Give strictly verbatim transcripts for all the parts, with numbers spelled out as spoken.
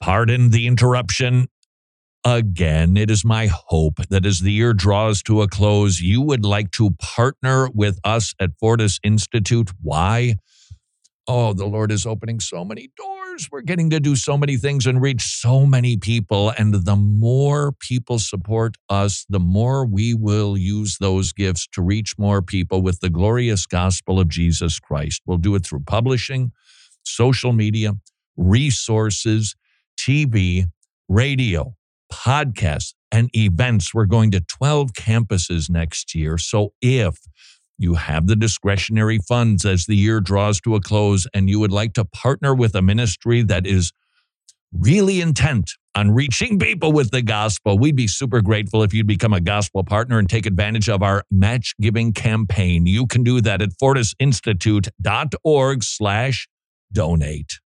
Pardon the interruption. Again, it is my hope that as the year draws to a close, you would like to partner with us at Fortis Institute. Why? Oh, the Lord is opening so many doors. We're getting to do so many things and reach so many people. And the more people support us, the more we will use those gifts to reach more people with the glorious gospel of Jesus Christ. We'll do it through publishing, social media, resources, T V, radio, podcasts, and events. We're going to twelve campuses next year. So if you have the discretionary funds as the year draws to a close and you would like to partner with a ministry that is really intent on reaching people with the gospel, we'd be super grateful if you'd become a gospel partner and take advantage of our match giving campaign. You can do that at fortisinstitute.org slash donate.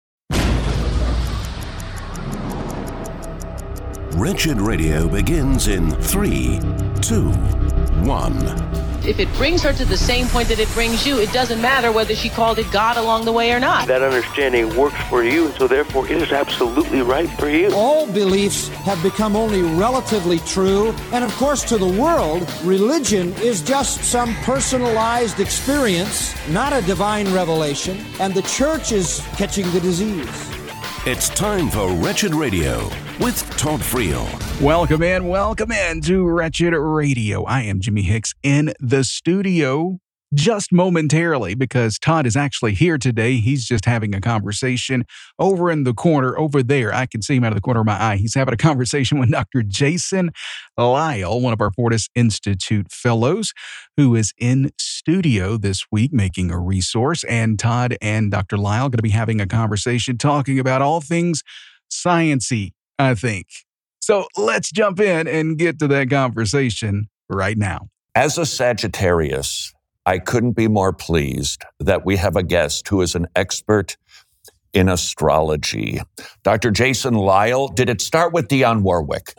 Wretched Radio begins in three, two, one. If it brings her to the same point that it brings you, it doesn't matter whether she called it God along the way or not. That understanding works for you, so therefore it is absolutely right for you. All beliefs have become only relatively true, and of course to the world, religion is just some personalized experience, not a divine revelation, and the church is catching the disease. It's time for Wretched Radio with Todd Friel. Welcome in, welcome in to Wretched Radio. I am Jimmy Hicks in the studio just momentarily because Todd is actually here today. He's just having a conversation over in the corner over there. I can see him out of the corner of my eye. He's having a conversation with Doctor Jason Lisle, one of our Fortis Institute fellows, who is in studio this week making a resource. And Todd and Doctor Lisle are going to be having a conversation talking about all things science-y, I think. So let's jump in and get to that conversation right now. As a Sagittarius, I couldn't be more pleased that we have a guest who is an expert in astrology. Doctor Jason Lisle, did it start with Dionne Warwick?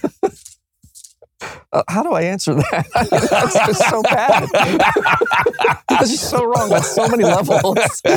Uh, how do I answer that? I mean, that's just so bad. This is so wrong on so many levels.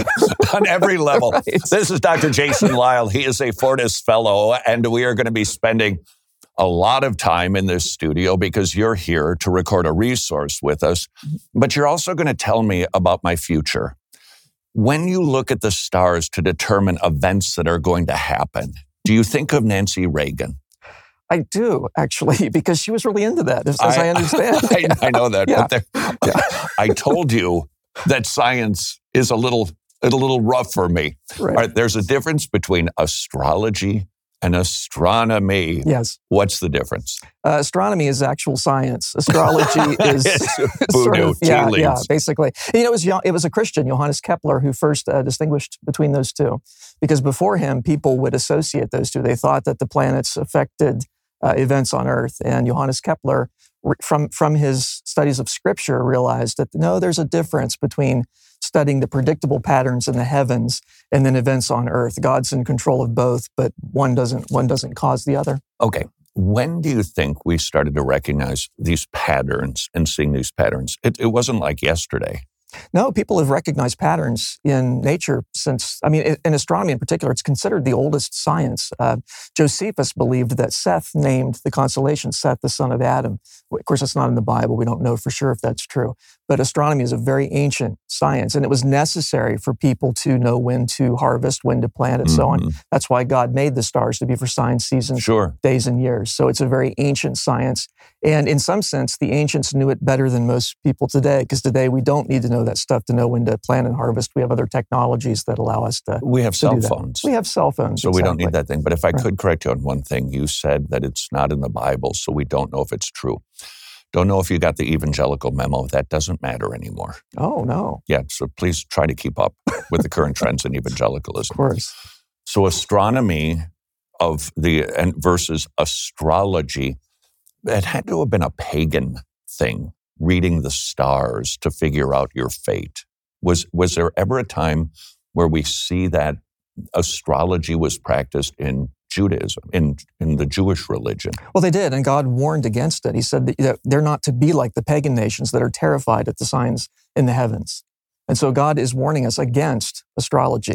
On every level. Right. This is Doctor Jason Lisle. He is a Fortis Fellow, and we are going to be spending a lot of time in this studio because you're here to record a resource with us, but you're also going to tell me about my future. When you look at the stars to determine events that are going to happen, do you think of Nancy Reagan? I do, actually, because she was really into that, as I, I understand. I, I know that. Yeah. But there, yeah. I told you that science is a little, a little rough for me. Right. All right, there's a difference between astrology and astronomy. Yes. What's the difference? Uh, astronomy is actual science. Astrology is sort Voodoo, of, yeah, tea yeah, leaves. basically. You know, it was, it was a Christian, Johannes Kepler, who first uh, distinguished between those two. Because before him, people would associate those two. They thought that the planets affected uh, events on Earth. And Johannes Kepler, from, from his studies of Scripture, realized that, no, there's a difference between studying the predictable patterns in the heavens and then events on Earth. God's in control of both, but one doesn't one doesn't cause the other. Okay. When do you think we started to recognize these patterns and seeing these patterns? It, it wasn't like yesterday. No, people have recognized patterns in nature since, I mean, in astronomy in particular, it's considered the oldest science. Uh, Josephus believed that Seth named the constellation Seth, the son of Adam. Of course, it's not in the Bible. We don't know for sure if that's true. But astronomy is a very ancient science, and it was necessary for people to know when to harvest, when to plant, and mm-hmm. so on. That's why God made the stars to be for signs, seasons, sure. days, and years. So it's a very ancient science. And in some sense, the ancients knew it better than most people today, because today we don't need to know that stuff to know when to plant and harvest. We have other technologies that allow us to We have to cell do that. phones. We have cell phones. So exactly. we don't need that thing. But if I Right. could correct you on one thing, you said that it's not in the Bible, so we don't know if it's true. Don't know if you got the evangelical memo. That doesn't matter anymore. Oh, no. Yeah, so please try to keep up with the current trends in evangelicalism. Of course. So astronomy of the and versus astrology, it had to have been a pagan thing, reading the stars to figure out your fate. Was was there ever a time where we see that astrology was practiced in Judaism, in, in the Jewish religion? Well, they did, and God warned against it. He said that they're not to be like the pagan nations that are terrified at the signs in the heavens. And so God is warning us against astrology.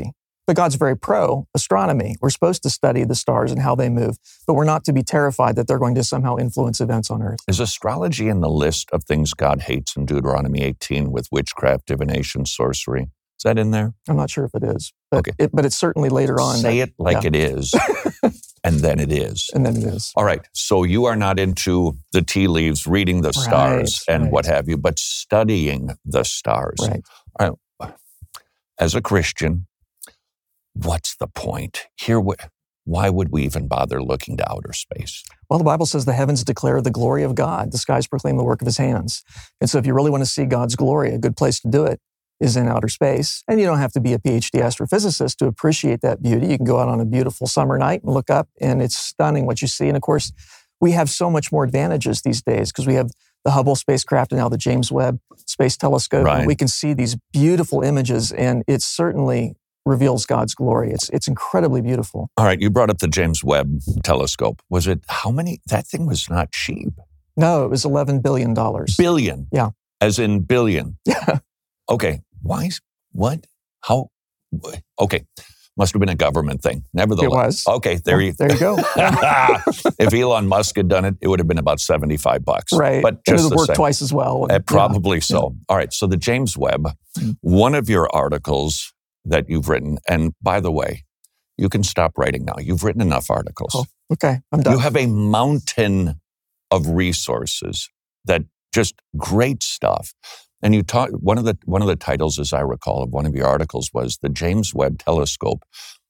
But God's very pro-astronomy. We're supposed to study the stars and how they move, but we're not to be terrified that they're going to somehow influence events on Earth. Is astrology in the list of things God hates in Deuteronomy eighteen with witchcraft, divination, sorcery? Is that in there? I'm not sure if it is, but, Okay. it, but it's certainly later on. Say that- it like yeah. it is, and then it is. And then it is. All right. So you are not into the tea leaves, reading the stars Right, and right. what have you, but studying the stars. Right. All right. As a Christian, what's the point? Here, wh- why would we even bother looking to outer space? Well, the Bible says the heavens declare the glory of God. The skies proclaim the work of his hands. And so if you really want to see God's glory, a good place to do it is in outer space. And you don't have to be a P H D astrophysicist to appreciate that beauty. You can go out on a beautiful summer night and look up, and it's stunning what you see. And of course, we have so much more advantages these days because we have the Hubble spacecraft and now the James Webb Space Telescope. Right. And we can see these beautiful images, and it certainly reveals God's glory. It's it's incredibly beautiful. All right. You brought up the James Webb Telescope. Was it how many? That thing was not cheap. No, it was eleven billion dollars. Billion. Yeah. As in billion. Yeah. Okay. Why? is- What? How? Okay. Must have been a government thing. Nevertheless. It was. Okay. There you There you go. If Elon Musk had done it, it would have been about seventy-five bucks. Right. But And it just would the work same. twice as well. Uh, Yeah. probably so. All right. So the James Webb, one of your articles that you've written, and by the way, you can stop writing now. You've written enough articles. Oh, okay, I'm done. You have a mountain of resources that just great stuff. And you taught one of the one of the titles, as I recall, of one of your articles was the James Webb Telescope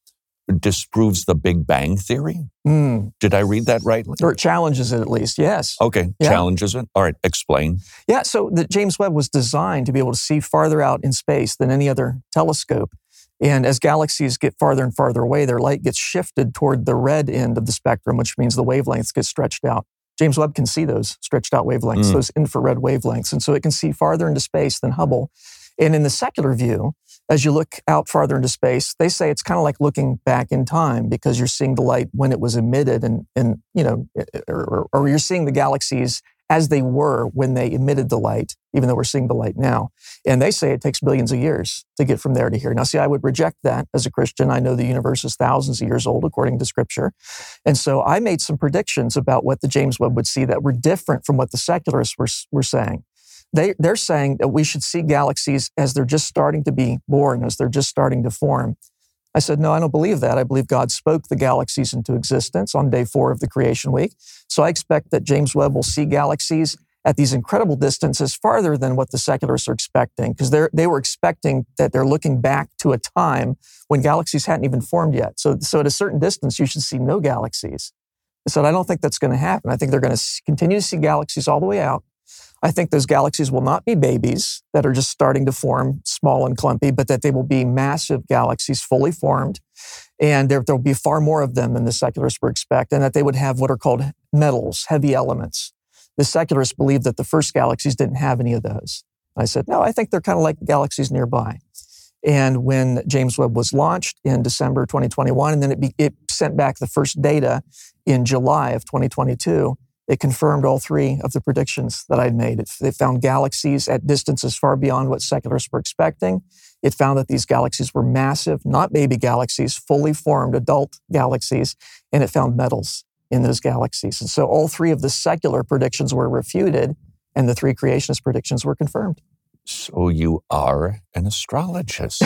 disproves the Big Bang Theory. Mm. Did I read that right? Or it challenges it at least, yes. Okay, Yeah. challenges it. All right, explain. Yeah, so the James Webb was designed to be able to see farther out in space than any other telescope. And as galaxies get farther and farther away, their light gets shifted toward the red end of the spectrum, which means the wavelengths get stretched out. James Webb can see those stretched out wavelengths, Mm. those infrared wavelengths. And so it can see farther into space than Hubble. And in the secular view, as you look out farther into space, they say it's kind of like looking back in time because you're seeing the light when it was emitted and, and you know, or, or you're seeing the galaxies as they were when they emitted the light, even though we're seeing the light now. And they say it takes billions of years to get from there to here. Now, see, I would reject that as a Christian. I know the universe is thousands of years old, according to Scripture. And so I made some predictions about what the James Webb would see that were different from what the secularists were, were saying. They, they're saying that we should see galaxies as they're just starting to be born, as they're just starting to form. I said, no, I don't believe that. I believe God spoke the galaxies into existence on day four of the creation week. So I expect that James Webb will see galaxies at these incredible distances farther than what the secularists are expecting, because they they were expecting that they're looking back to a time when galaxies hadn't even formed yet. So, so at a certain distance, you should see no galaxies. I said, I don't think that's going to happen. I think they're going to continue to see galaxies all the way out. I think those galaxies will not be babies that are just starting to form, small and clumpy, but that they will be massive galaxies, fully formed. And there will be far more of them than the secularists would expect, and that they would have what are called metals, heavy elements. The secularists believe that the first galaxies didn't have any of those. I said, no, I think they're kind of like galaxies nearby. And when James Webb was launched in December twenty twenty-one, and then it, be, it sent back the first data in July of twenty twenty-two, it confirmed all three of the predictions that I'd made. It, it found galaxies at distances far beyond what secularists were expecting. It found that these galaxies were massive, not baby galaxies, fully formed adult galaxies, and it found metals in those galaxies. And so all three of the secular predictions were refuted, and the three creationist predictions were confirmed. So you are an astrologist.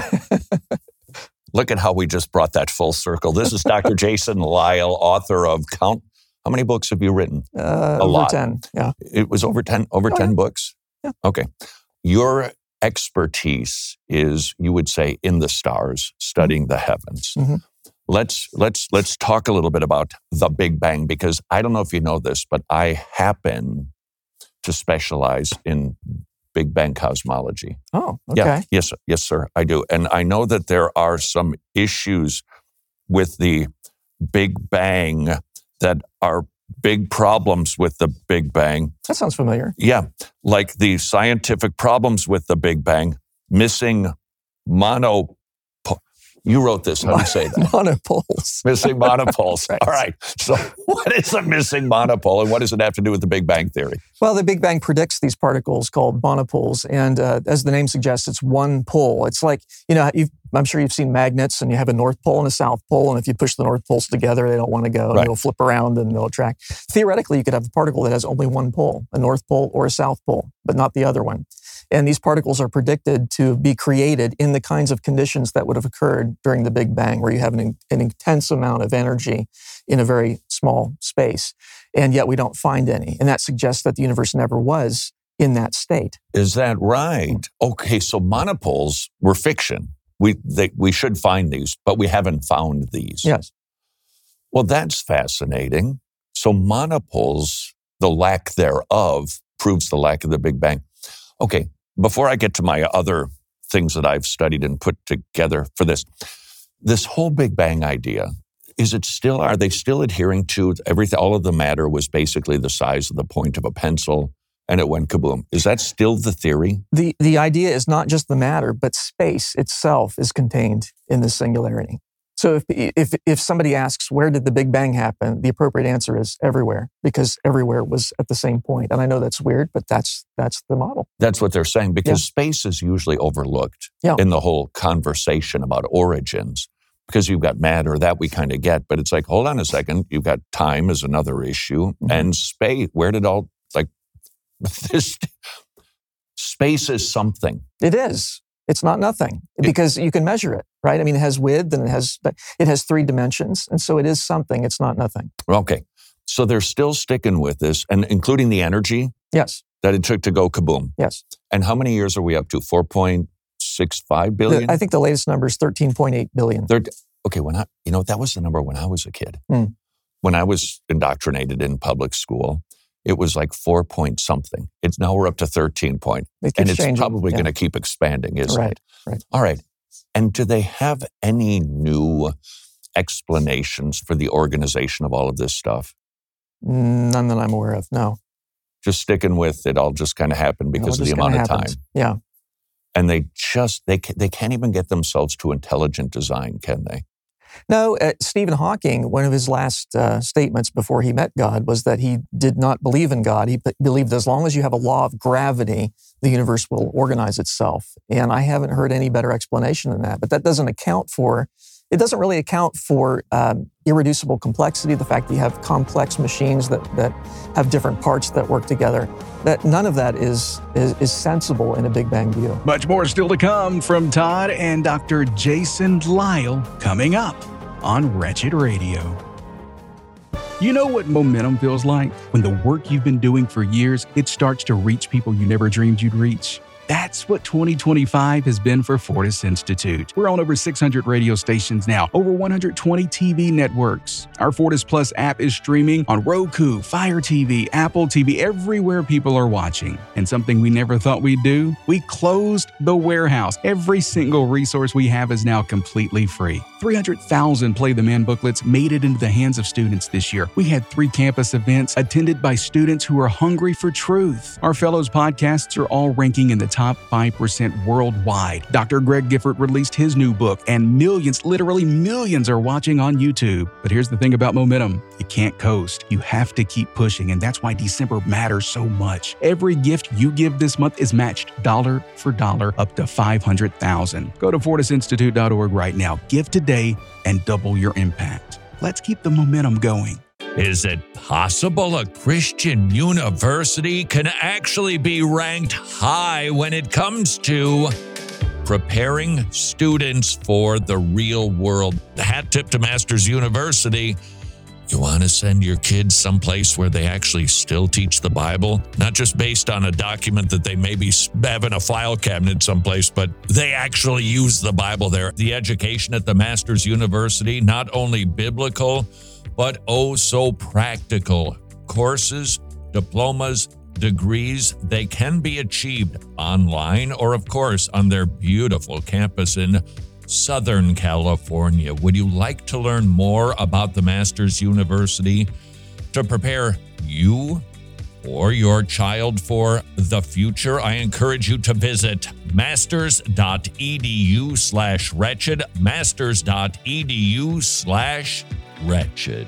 Look at how we just brought that full circle. This is Doctor Jason Lisle, author of Count. How many books have you written? Uh, A over lot. ten, yeah. It was over ten, over Oh, ten yeah. books? Yeah. Okay. Your expertise is, you would say, in the stars, studying the heavens. Mhm. Let's let's let's talk a little bit about the Big Bang, because I don't know if you know this, but I happen to specialize in Big Bang cosmology. Oh, okay. Yeah, yes, sir. yes, sir, I do. And I know that there are some issues with the Big Bang that are big problems with the Big Bang. That sounds familiar. Yeah, like the scientific problems with the Big Bang, missing mono. You wrote this. How do you say that? Monopoles. Missing monopoles. Right. All right. So what is a missing monopole, and what does it have to do with the Big Bang Theory? Well, the Big Bang predicts these particles called monopoles. And uh, as the name suggests, it's one pole. It's like, you know, you've I'm sure you've seen magnets, and you have a North Pole and a South Pole, and if you push the North Poles together, they don't want to go, Right. and they'll flip around and they'll attract. Theoretically, you could have a particle that has only one pole, a North Pole or a South Pole, but not the other one. And these particles are predicted to be created in the kinds of conditions that would have occurred during the Big Bang, where you have an, an intense amount of energy in a very small space. And yet we don't find any. And that suggests that the universe never was in that state. Is that right? Okay, so monopoles were fiction. We they, we should find these, but we haven't found these. Yes. Well, that's fascinating. So monopoles, the lack thereof, proves the lack of the Big Bang. Okay, before I get to my other things that I've studied and put together for this, this whole Big Bang idea, is it still, are they still adhering to everything? All of the matter was basically the size of the point of a pencil and it went kaboom. Is that still the theory? The, the idea is not just the matter, but space itself is contained in this singularity. So if, if, if somebody asks, where did the Big Bang happen? The appropriate answer is everywhere, because everywhere was at the same point. And I know that's weird, but that's, that's the model. That's what they're saying, because Yeah. space is usually overlooked Yeah. in the whole conversation about origins, because you've got matter, that we kind of get, but it's like, hold on a second, you've got time is another issue, Mm-hmm. and space, where did all, like, this, space is something. It is. It's not nothing, because you can measure it, right? I mean, it has width and it has, it has three dimensions. And so it is something. It's not nothing. Okay, so they're still sticking with this, and including the energy Yes. that it took to go kaboom. Yes. And how many years are we up to? four point six five billion? The, I think the latest number is thirteen point eight billion. They're, okay, when I, you know, that was the number when I was a kid. Hmm. When I was indoctrinated in public school, it was like four point something. It's now we're up to thirteen point. It keeps And it's changing. probably Yeah. going to keep expanding, isn't Right, it? right. All right. And do they have any new explanations for the organization of all of this stuff? None that I'm aware of. No. Just sticking with it all just kind of happened because No, of it the just amount of kinda time. happens. Yeah. And they just, they, ca- they can't even get themselves to intelligent design, can they? No, uh, Stephen Hawking, one of his last uh, statements before he met God was that he did not believe in God. He b- believed as long as you have a law of gravity, the universe will organize itself. And I haven't heard any better explanation than that. But that doesn't account for, it doesn't really account for um, irreducible complexity, the fact that you have complex machines that, that have different parts that work together. That none of that is, is, is sensible in a Big Bang view. Much more still to come from Todd and Doctor Jason Lisle coming up on Wretched Radio. You know what momentum feels like? When the work you've been doing for years, it starts to reach people you never dreamed you'd reach. That's what twenty twenty-five has been for Fortis Institute. We're on over six hundred radio stations now, over one hundred twenty T V networks. Our Fortis Plus app is streaming on Roku, Fire T V, Apple T V, everywhere people are watching. And something we never thought we'd do, we closed the warehouse. Every single resource we have is now completely free. three hundred thousand Play the Man booklets made it into the hands of students this year. We had three campus events attended by students who are hungry for truth. Our Fellows podcasts are all ranking in the top five percent worldwide. Doctor Greg Gifford released his new book, and millions, literally millions, are watching on YouTube. But here's the thing about momentum. You can't coast. You have to keep pushing, and that's why December matters so much. Every gift you give this month is matched dollar for dollar up to five hundred thousand dollars. Go to fortis institute dot org right now. Give today and double your impact. Let's keep the momentum going. Is it possible a Christian university can actually be ranked high when it comes to preparing students for the real world? Hat tip to Masters University. You want to send your kids someplace where they actually still teach the Bible? Not just based on a document that they maybe have in a file cabinet someplace, but they actually use the Bible there. The education at the Masters University, not only biblical, but oh so practical. Courses, diplomas, degrees, they can be achieved online or, of course, on their beautiful campus in Southern California. Would you like to learn more about the Masters University to prepare you or your child for the future? I encourage you to visit masters.edu slash wretched, masters.edu slash wretched.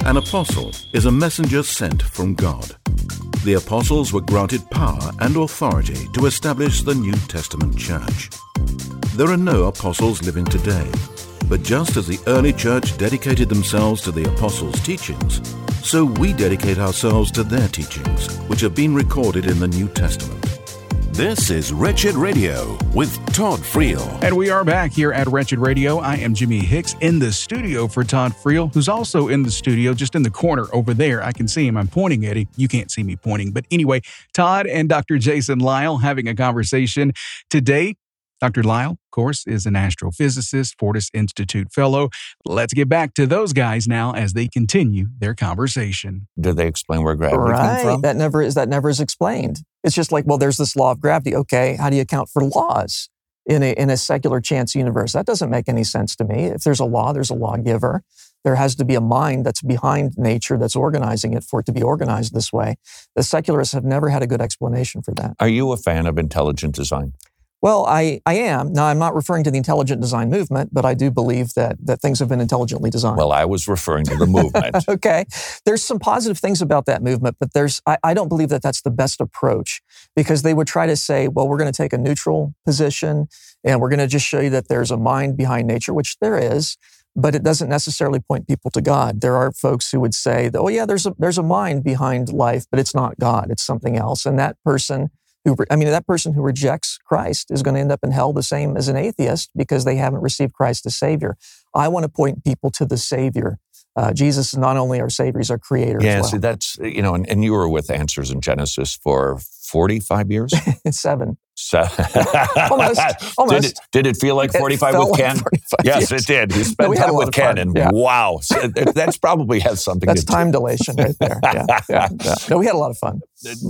An apostle is a messenger sent from God. The apostles were granted power and authority to establish the New Testament church. There are no apostles living today, but just as the early church dedicated themselves to the apostles' teachings, so we dedicate ourselves to their teachings, which have been recorded in the New Testament. This is Wretched Radio with Todd Friel. And we are back here at Wretched Radio. I am Jimmy Hicks in the studio for Todd Friel, who's also in the studio just in the corner over there. I can see him. I'm pointing at him. You can't see me pointing. But anyway, Todd and Doctor Jason Lisle having a conversation today. Doctor Lisle, of course, is an astrophysicist, Fortis Institute fellow. Let's get back to those guys now as they continue their conversation. Did they explain where gravity right. came from? That never is that never is explained. It's just like, well, there's this law of gravity. Okay, how do you account for laws in a in a secular chance universe? That doesn't make any sense to me. If there's a law, there's a lawgiver. There has to be a mind that's behind nature that's organizing it for it to be organized this way. The secularists have never had a good explanation for that. Are you a fan of intelligent design? Well, I, I am. Now, I'm not referring to the intelligent design movement, but I do believe that that things have been intelligently designed. Well, I was referring to the movement. Okay. There's some positive things about that movement, but there's I, I don't believe that that's the best approach, because they would try to say, well, we're going to take a neutral position and we're going to just show you that there's a mind behind nature, which there is, but it doesn't necessarily point people to God. There are folks who would say, that, oh yeah, there's a there's a mind behind life, but it's not God, it's something else. And that person Who, I mean, that person who rejects Christ is going to end up in hell the same as an atheist because they haven't received Christ as Savior. I want to point people to the Savior. Uh, Jesus is not only our Savior, He's our Creator yeah, as well. see, that's, you know, and, and you were with Answers in Genesis for forty-five years? Seven. So, almost. almost. Did it, did it feel like forty-five with like Ken? Yes, years. it did. You spent No, we had time a lot with of Ken, fun. and Yeah. wow, so it, that's probably has something That's to do. time dilation right there. Yeah, yeah, yeah. No, we had a lot of fun.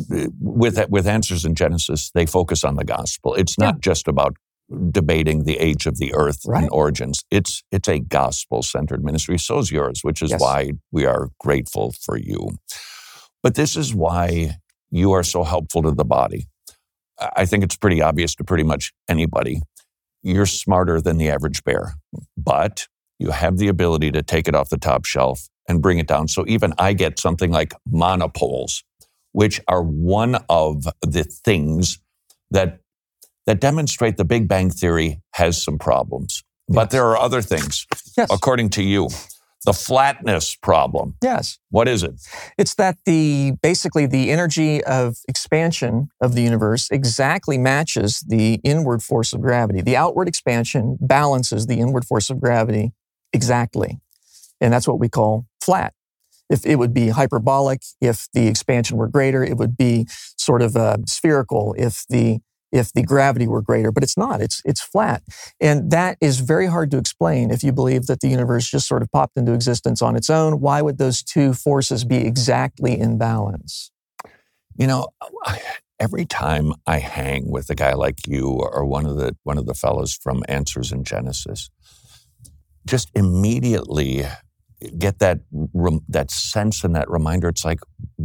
With with Answers in Genesis, they focus on the gospel. It's not Yeah. just about debating the age of the earth Right. and origins. It's it's a gospel-centered ministry. So is yours, which is Yes. why we are grateful for you. But this is why you are so helpful to the body. I think it's pretty obvious to pretty much anybody. You're smarter than the average bear, but you have the ability to take it off the top shelf and bring it down. So even I get something like monopoles, which are one of the things that that demonstrate the Big Bang Theory has some problems. But there are other things, Yes. according to you. The flatness problem. Yes. What is it? It's that the basically the energy of expansion of the universe exactly matches the inward force of gravity. The outward expansion balances the inward force of gravity exactly. And that's what we call flat. If it would be hyperbolic, if the expansion were greater, it would be sort of uh, spherical if the if the gravity were greater, but it's not. It's it's flat. And that is very hard to explain if you believe that the universe just sort of popped into existence on its own. Why would those two forces be exactly in balance? You know, every time I hang with a guy like you or one of the one of the fellows from Answers in Genesis, just immediately get that that sense and that reminder. It's like,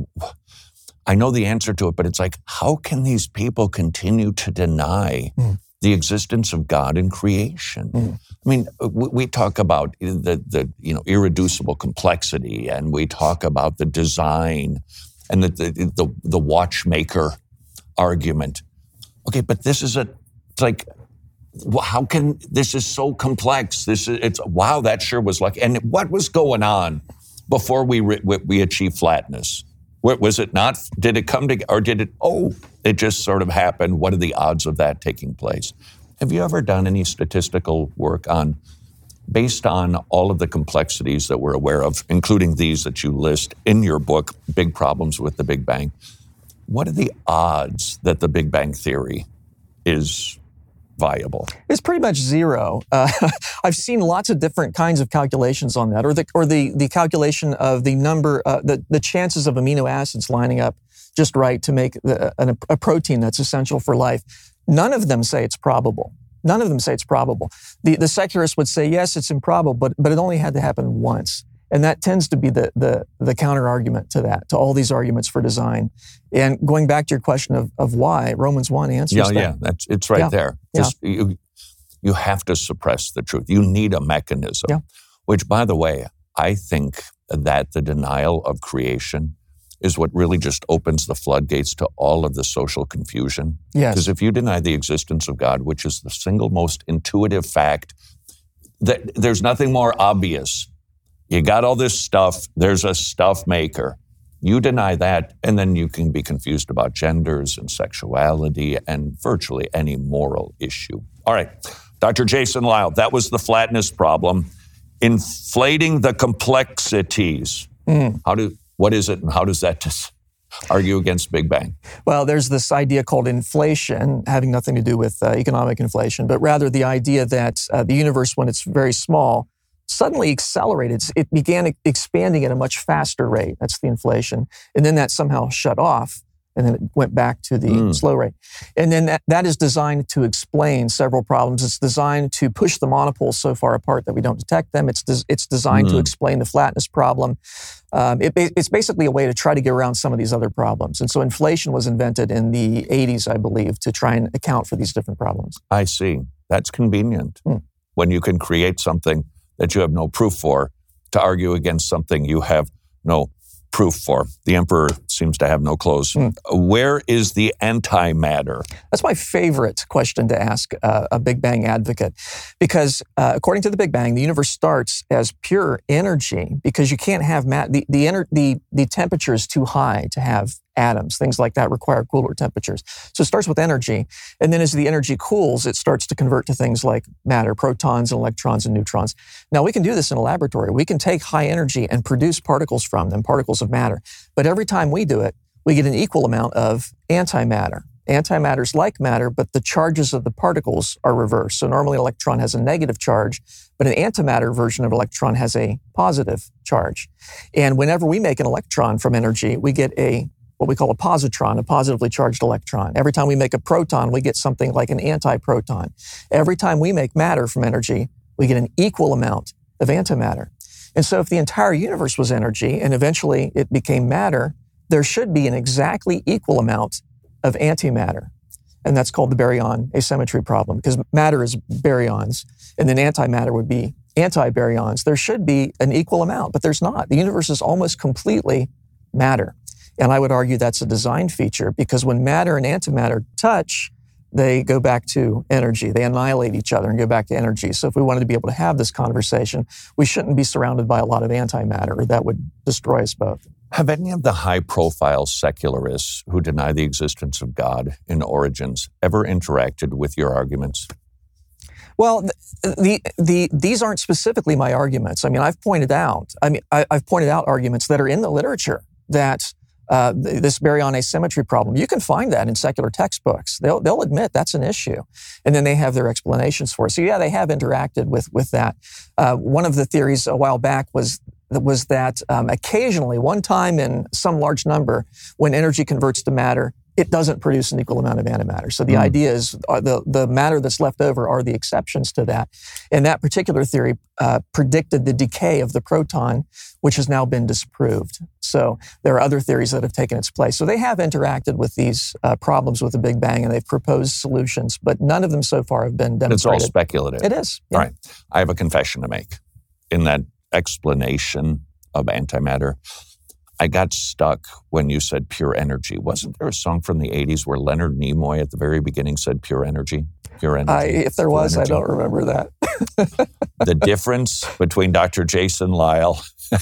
I know the answer to it, but it's like, how can these people continue to deny mm. the existence of God in creation? Mm. I mean, we, we talk about the, the you know irreducible complexity, and we talk about the design and the the, the, the watchmaker argument. Okay, but this is a, it's like, how can, this is so complex. This is, it's, wow, that sure was lucky. And what was going on before we re, we achieved flatness? Was it not, did it come to, or did it, oh, it just sort of happened? What are the odds of that taking place? Have you ever done any statistical work on, based on all of the complexities that we're aware of, including these that you list in your book, Big Problems with the Big Bang, what are the odds that the Big Bang Theory is viable? It's pretty much zero. Uh, I've seen lots of different kinds of calculations on that, or the or the the calculation of the number, uh, the the chances of amino acids lining up just right to make the, a, a protein that's essential for life. None of them say it's probable. None of them say it's probable. The the secularists would say yes, it's improbable, but but it only had to happen once. And that tends to be the the the counter argument to that, to all these arguments for design. And going back to your question of of why, Romans one answers yeah, that. Yeah, that's it's right yeah. there. Yeah. Just, you, you have to suppress the truth. You need a mechanism, yeah. which, by the way, I think that the denial of creation is what really just opens the floodgates to all of the social confusion? Yes. Because if you deny the existence of God, which is the single most intuitive fact, that there's nothing more obvious. You got all this stuff, there's a stuff maker. You deny that, and then you can be confused about genders and sexuality and virtually any moral issue. All right, Doctor Jason Lisle, that was the flatness problem. Inflating the complexities. Mm. How do, what is it, and how does that just argue against Big Bang? Well, there's this idea called inflation, having nothing to do with uh, economic inflation, but rather the idea that uh, the universe, when it's very small, suddenly accelerated. It began expanding at a much faster rate. That's the inflation. And then that somehow shut off, and then it went back to the mm. slow rate. And then that, that is designed to explain several problems. It's designed to push the monopoles so far apart that we don't detect them. It's des- it's designed mm. to explain the flatness problem. Um, it, it's basically a way to try to get around some of these other problems. And so inflation was invented in the eighties, I believe, to try and account for these different problems. I see. That's convenient. Mm. When you can create something that you have no proof for to argue against something you have no proof for. The emperor seems to have no clothes. Mm. Where is the antimatter? That's my favorite question to ask uh, a Big Bang advocate, because uh, according to the Big Bang, the universe starts as pure energy because you can't have matter. The the, ener- the the temperature is too high to have atoms. Things like that require cooler temperatures. So it starts with energy, and then as the energy cools, it starts to convert to things like matter, protons and electrons and neutrons. Now, we can do this in a laboratory. We can take high energy and produce particles from them, particles of matter. But every time we do it, we get an equal amount of antimatter. Antimatter is like matter, but the charges of the particles are reversed. So normally an electron has a negative charge, but an antimatter version of an electron has a positive charge. And whenever we make an electron from energy, we get a what we call a positron, a positively charged electron. Every time we make a proton, we get something like an antiproton. Every time we make matter from energy, we get an equal amount of antimatter. And so if the entire universe was energy and eventually it became matter, there should be an exactly equal amount of antimatter. And that's called the baryon asymmetry problem, because matter is baryons, and then antimatter would be antibaryons. There should be an equal amount, but there's not. The universe is almost completely matter. And I would argue that's a design feature, because when matter and antimatter touch, they go back to energy. They annihilate each other and go back to energy. So if we wanted to be able to have this conversation, we shouldn't be surrounded by a lot of antimatter, or that would destroy us both. Have any of the high-profile secularists who deny the existence of God in Origins ever interacted with your arguments? Well, the, the the these aren't specifically my arguments. I mean, I've pointed out. I mean, I, I've pointed out arguments that are in the literature that. Uh, this baryon asymmetry problem. You can find that in secular textbooks. They'll they'll admit that's an issue, and then they have their explanations for it. So yeah, they have interacted with with that. Uh, one of the theories a while back was was that um, occasionally, one time in some large number, when energy converts to matter, it doesn't produce an equal amount of antimatter. So the mm. idea is uh, the, the matter that's left over are the exceptions to that. And that particular theory uh, predicted the decay of the proton, which has now been disproved. So there are other theories that have taken its place. So they have interacted with these uh, problems with the Big Bang, and they've proposed solutions, but none of them so far have been demonstrated. It's all speculative. It is. Yeah. All right. I have a confession to make. In that explanation of antimatter, I got stuck when you said pure energy. Wasn't there a song from the eighties where Leonard Nimoy at the very beginning said pure energy? Pure energy. I, if there was, energy. I don't remember that. The difference between Doctor Jason Lisle,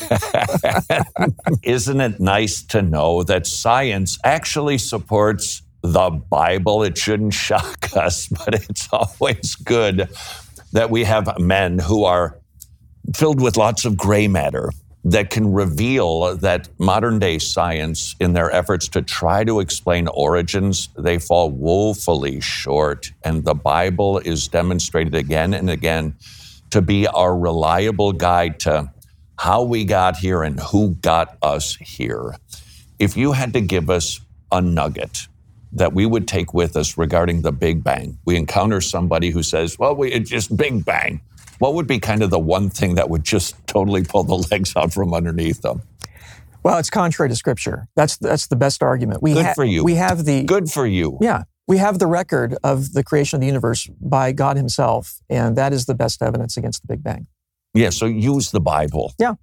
isn't it nice to know that science actually supports the Bible? It shouldn't shock us, but it's always good that we have men who are filled with lots of gray matter that can reveal that modern day science, in their efforts to try to explain origins, they fall woefully short. And the Bible is demonstrated again and again to be our reliable guide to how we got here and who got us here. If you had to give us a nugget that we would take with us regarding the Big Bang, we encounter somebody who says, well, we, it's just Big Bang. What would be kind of the one thing that would just totally pull the legs out from underneath them? Well, it's contrary to Scripture. That's that's the best argument. We Good ha- for you. We have the Good for you. Yeah, we have the record of the creation of the universe by God Himself, and that is the best evidence against the Big Bang. Yeah. So use the Bible. Yeah.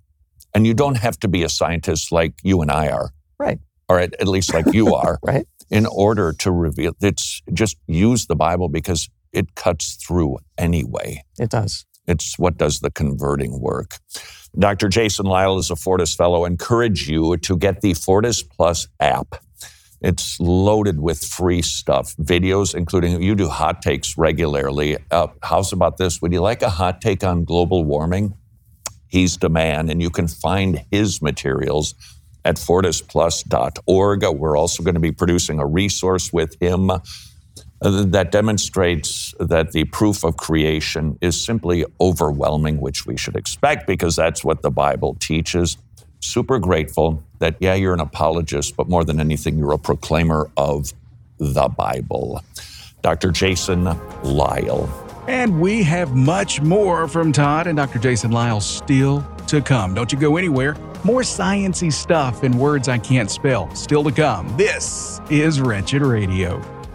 And you don't have to be a scientist like you and I are. Right. Or at, at least like you are. Right. In order to reveal, it's just use the Bible because it cuts through anyway. It does. It's what does the converting work. Doctor Jason Lisle is a Fortis Fellow. Encourage you to get the Fortis Plus app. It's loaded with free stuff, videos, including you do hot takes regularly. Uh, how's about this? Would you like a hot take on global warming? He's the man, and you can find his materials at fortis plus dot org. We're also going to be producing a resource with him uh, that demonstrates that the proof of creation is simply overwhelming, which we should expect because that's what the Bible teaches. Super grateful that, yeah, you're an apologist, but more than anything, you're a proclaimer of the Bible. Doctor Jason Lisle. And we have much more from Todd and Doctor Jason Lisle still to come. Don't you go anywhere. More science-y stuff and words I can't spell still to come. This is Wretched Radio.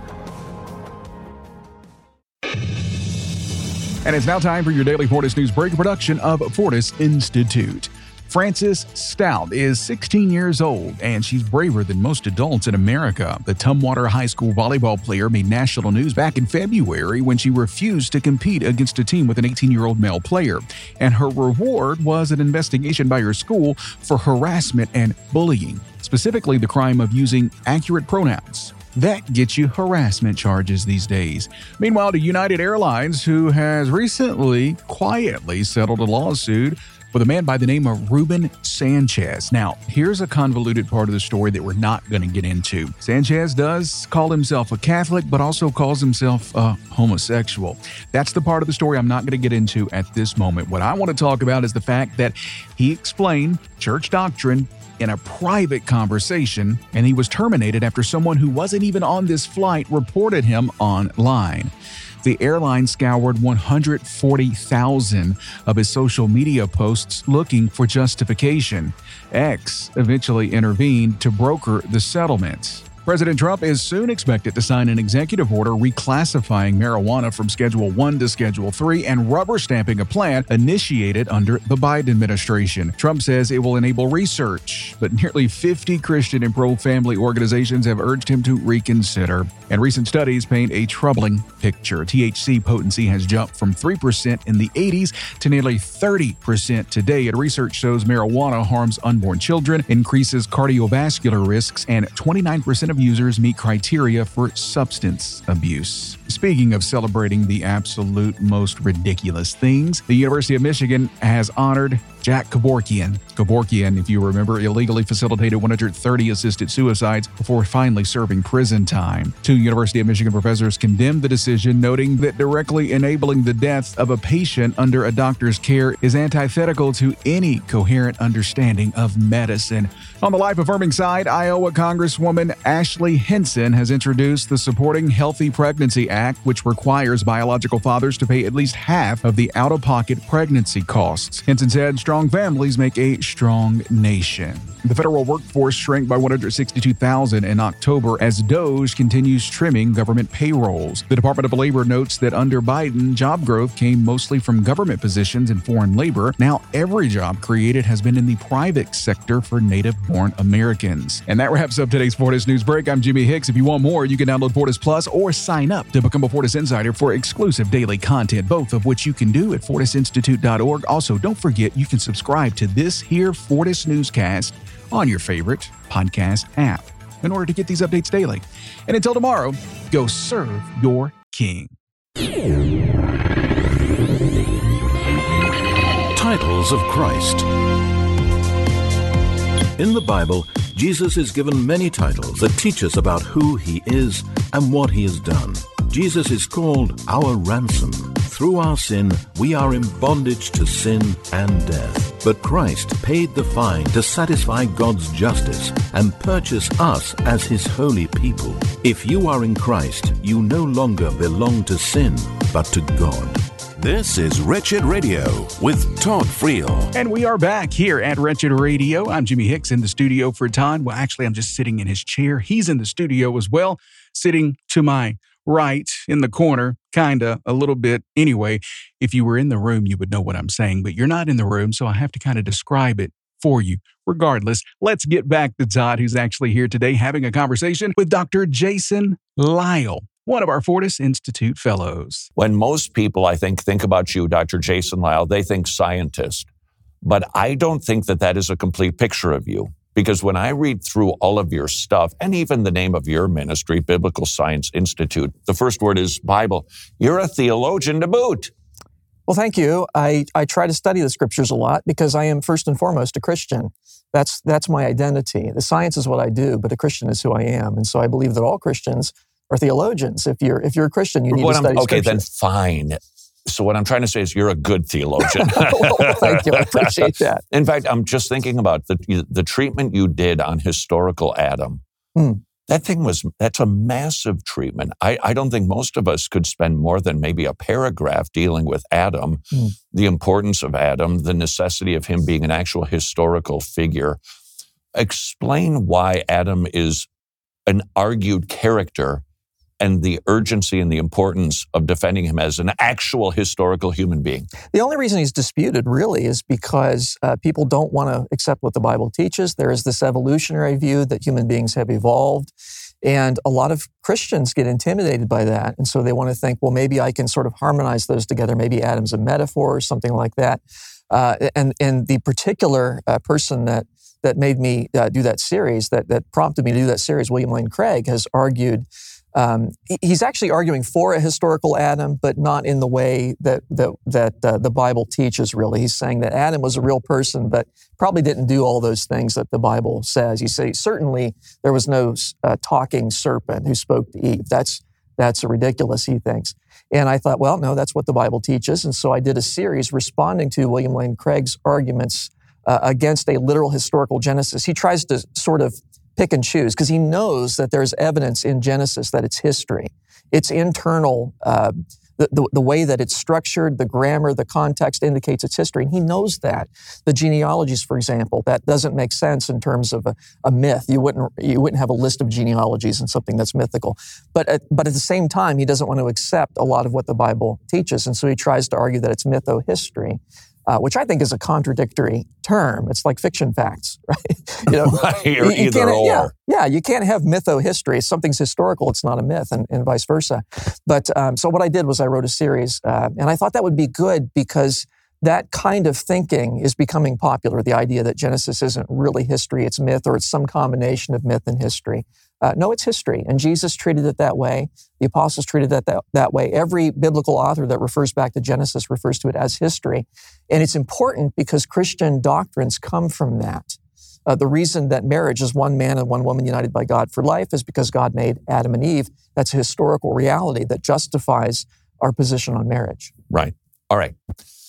And it's now time for your daily Fortis News Break, production of Fortis Institute. Frances Stout is sixteen years old, and she's braver than most adults in America. The Tumwater High School volleyball player made national news back in February when she refused to compete against a team with an eighteen-year-old male player. And her reward was an investigation by her school for harassment and bullying, specifically the crime of using accurate pronouns. That gets you harassment charges these days. Meanwhile, to United Airlines, who has recently quietly settled a lawsuit with a man by the name of Ruben Sanchez. Now, here's a convoluted part of the story that we're not going to get into. Sanchez does call himself a Catholic, but also calls himself a homosexual. That's the part of the story I'm not going to get into at this moment. What I want to talk about is the fact that he explained church doctrine in a private conversation, and he was terminated after someone who wasn't even on this flight reported him online. The airline scoured one hundred forty thousand of his social media posts looking for justification. X eventually intervened to broker the settlement. President Trump is soon expected to sign an executive order reclassifying marijuana from Schedule one to Schedule three and rubber stamping a plan initiated under the Biden administration. Trump says it will enable research, but nearly fifty Christian and pro-family organizations have urged him to reconsider. And recent studies paint a troubling picture. T H C potency has jumped from three percent in the eighties to nearly thirty percent today. And research shows marijuana harms unborn children, increases cardiovascular risks, and twenty-nine percent of users meet criteria for substance abuse. Speaking of celebrating the absolute most ridiculous things, the University of Michigan has honored Jack Kevorkian. Kevorkian, if you remember, illegally facilitated one hundred thirty assisted suicides before finally serving prison time. Two University of Michigan professors condemned the decision, noting that directly enabling the death of a patient under a doctor's care is antithetical to any coherent understanding of medicine. On the life-affirming side, Iowa Congresswoman Ashley Hinson has introduced the Supporting Healthy Pregnancy Act, which requires biological fathers to pay at least half of the out-of-pocket pregnancy costs. Hinson said strong families make a strong nation. The federal workforce shrank by one hundred sixty-two thousand in October as DOGE continues trimming government payrolls. The Department of Labor notes that under Biden, job growth came mostly from government positions and foreign labor. Now every job created has been in the private sector for native-born Americans. And that wraps up today's Fortis News Break. I'm Jimmy Hicks. If you want more, you can download Fortis Plus or sign up to become a Fortis Insider for exclusive daily content, both of which you can do at fortis institute dot org. Also, don't forget you can subscribe to this here Fortis Newscast on your favorite podcast app in order to get these updates daily. And until tomorrow, go serve your King. Titles of Christ. In the Bible, Jesus is given many titles that teach us about who he is and what he has done. Jesus is called our ransom. Through our sin, we are in bondage to sin and death. But Christ paid the fine to satisfy God's justice and purchase us as his holy people. If you are in Christ, you no longer belong to sin, but to God. This is Wretched Radio with Todd Friel. And we are back here at Wretched Radio. I'm Jimmy Hicks in the studio for Todd. Well, actually, I'm just sitting in his chair. He's in the studio as well, sitting to my right in the corner, kind of a little bit. Anyway, if you were in the room, you would know what I'm saying, but you're not in the room, so I have to kind of describe it for you. Regardless, let's get back to Todd, who's actually here today having a conversation with Doctor Jason Lisle, one of our Fortis Institute fellows. When most people, I think, think about you, Doctor Jason Lisle, they think scientist. But I don't think that that is a complete picture of you. Because when I read through all of your stuff, and even the name of your ministry, Biblical Science Institute, the first word is Bible. You're a theologian to boot. Well, thank you. I, I try to study the scriptures a lot because I am first and foremost a Christian. That's that's my identity. The science is what I do, but a Christian is who I am. And so I believe that all Christians are theologians. If you're if you're a Christian, you need what to study I'm, okay, scripture. then fine. So what I'm trying to say is you're a good theologian. Well, thank you. I appreciate that. In fact, I'm just thinking about the the treatment you did on historical Adam. Mm. That thing was, that's a massive treatment. I, I don't think most of us could spend more than maybe a paragraph dealing with Adam, mm. the importance of Adam, the necessity of him being an actual historical figure. Explain why Adam is an argued character and the urgency and the importance of defending him as an actual historical human being. The only reason he's disputed really is because uh, people don't want to accept what the Bible teaches. There is this evolutionary view that human beings have evolved, and a lot of Christians get intimidated by that, and so they want to think, well, maybe I can sort of harmonize those together. Maybe Adam's a metaphor or something like that. Uh, and, and the particular uh, person that that made me uh, do that series, that, that prompted me to do that series, William Lane Craig, has argued Um, he's actually arguing for a historical Adam, but not in the way that that, that uh, the Bible teaches, really. He's saying that Adam was a real person, but probably didn't do all those things that the Bible says. He says, certainly there was no uh, talking serpent who spoke to Eve. That's, that's ridiculous, he thinks. And I thought, well, no, that's what the Bible teaches. And so I did a series responding to William Lane Craig's arguments uh, against a literal historical Genesis. He tries to sort of pick and choose, because he knows that there's evidence in Genesis that it's history. It's internal, uh, the, the, the way that it's structured, the grammar, the context indicates it's history, and he knows that. The genealogies, for example, that doesn't make sense in terms of a, a myth. You wouldn't you wouldn't have a list of genealogies in something that's mythical. But at, but at the same time, he doesn't want to accept a lot of what the Bible teaches, and so he tries to argue that it's mytho-history. Uh, which I think is a contradictory term. It's like fiction facts, right? You know, you, you either or. Yeah, yeah, you can't have mytho-history. If something's historical, it's not a myth, and, and vice versa. But um, so what I did was I wrote a series, uh, and I thought that would be good because that kind of thinking is becoming popular, the idea that Genesis isn't really history, it's myth, or it's some combination of myth and history. Uh, no, it's history, and Jesus treated it that way. The apostles treated it that, that way. Every biblical author that refers back to Genesis refers to it as history. And it's important because Christian doctrines come from that. Uh, the reason that marriage is one man and one woman united by God for life is because God made Adam and Eve. That's a historical reality that justifies our position on marriage. Right. All right.